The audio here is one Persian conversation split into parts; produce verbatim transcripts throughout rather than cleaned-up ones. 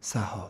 سحاب.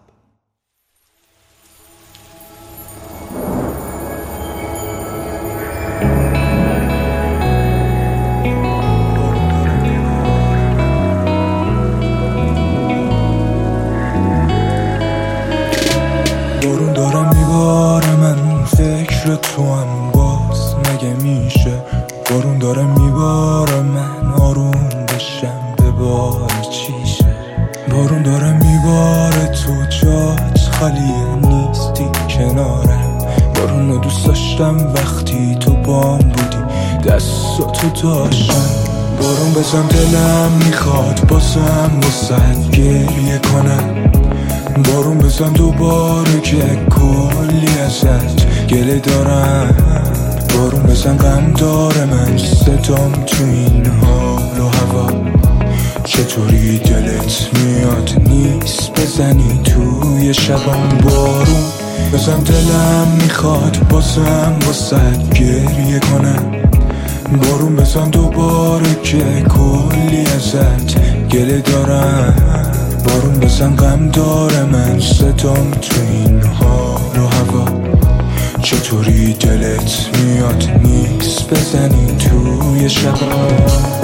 بارون دارم میباره من فکر تو هم باز مگه میشه. بارون دارم میباره من آروم بشم به بار چیشه. بارون دارم میباره تو جات خالیه نیستی کنارم. بارون رو دوست داشتم وقتی تو بام بودی دستاتو داشتم. بارون بزن دلم میخواد بازم واسه گریه کنم. بارون بزن دوباره که کلی ازت گله دارم. بارون بزن غم داره من صدام تو این حال و هوا. چطوری دلت میاد نیست بزنی توی شبم. بارون بزن دلم میخواد بازم واسه گریه کنم. بارون بزن دوباره که کلی ازت گله دارم. بارون بزن غم داره من صدام تو این حال و هوا. چطوری دلت میاد نیست بزنی توی شبم.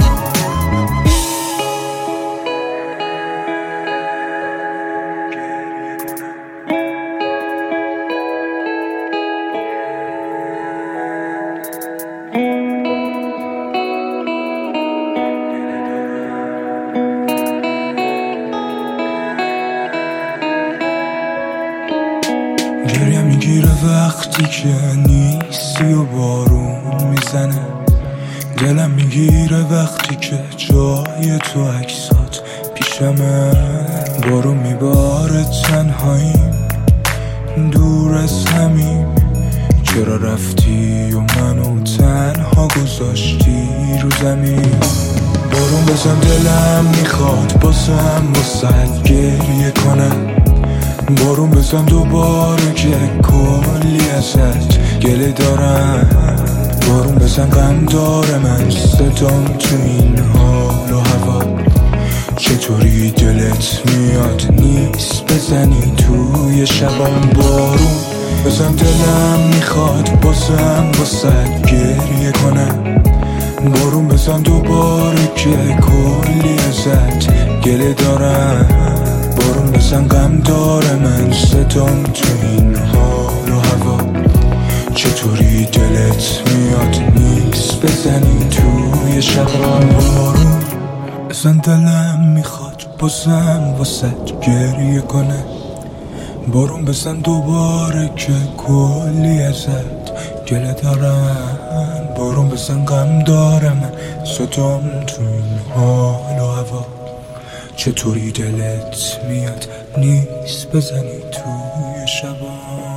گریه میگیره وقتی که نیستی و بارون میزنه. دلم میگیره وقتی که جای تو عکسات پیشمه. بارون میباره تنهاییم دور از همیم. چرا رفتی و منو تنها گذاشتی رو زمین. بارون بزن دلم میخواد بازم واسه گریه کنم. بارون بزن دوباره که کلی ازت گله دارم. بارون بزن غم داره من صدام تو این حال و هوا. چطوری دلت میاد نیست بزنی توی شبم. بارون بزن دلم میخواد بازم واسه گریه کنم. بارون بزن دوباره که کلی ازت گله دارم. بارون بزن غم داره من صدام تو این حال و هوا. چطوری دلت میاد نیست بزنی توی شبم. بارون بزن دلم میخواد بازم واسه گریه کنه. بارون بزن دوباره که کلی ازت گله دارم. بارون بزن غم داره من صدام تو این حال و هوا. چطوری دلت میاد نیست بزنی توی شبم.